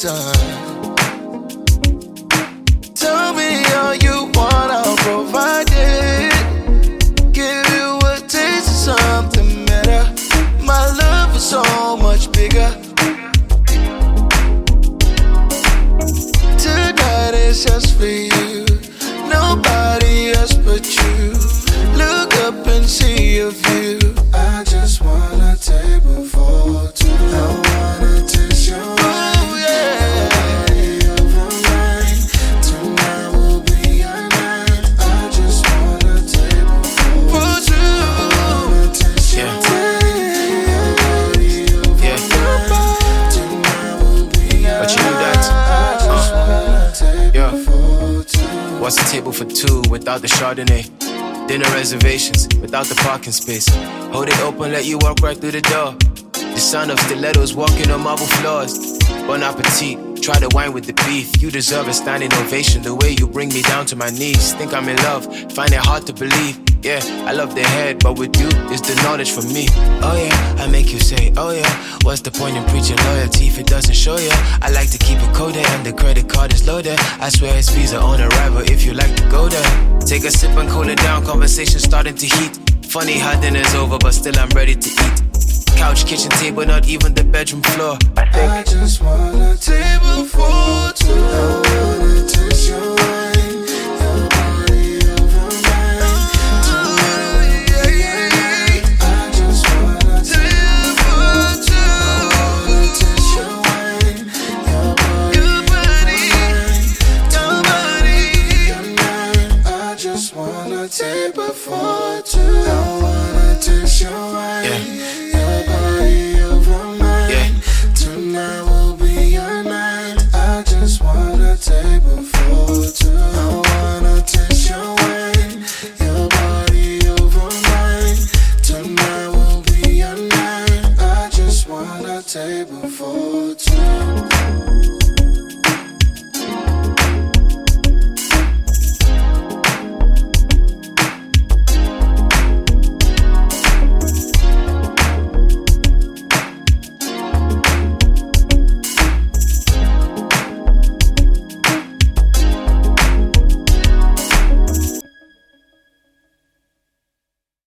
time. Tell me all you want, I'll provide it. Give you a taste of something better. My love is so much bigger. Tonight is just for you, nobody else but you. Look up and see a view. I just want a table for two. I wanna taste your wine. Oh yeah. Body over mine. Tonight will be our night. I just want a table for two. I wanna taste your wine. Body over mine. Tonight will be our night. But you knew that. I just want a table for two. What's a table for two without the Chardonnay? Dinner reservations without the parking space. Hold it open, let you walk right through the door. The son of stilettos walking on marble floors. Bon appetit, try the wine with the beef. You deserve a standing ovation. The way you bring me down to my knees. Think I'm in love, find it hard to believe. Yeah, I love the head, but with you, it's the knowledge for me. Oh yeah, I make you say, oh yeah. What's the point in preaching loyalty if it doesn't show ya? I like to keep it coded and the credit card is loaded. I swear it's Visa on arrival if you like to go there. Take a sip and cool it down, conversation starting to heat. Funny how dinner's over, but still I'm ready to eat. Couch, kitchen table, not even the bedroom floor. I just want a table for two. I wanna taste your wine, your body over mine. Tonight, yeah. I just want a table for two. I wanna taste your wine, your body over mine. I just want a table for two. I wanna taste your wine. Tonight will be your night. I just want a table for two. I wanna taste your wine, your body over mine. Tonight will be your night. I just want a table for two.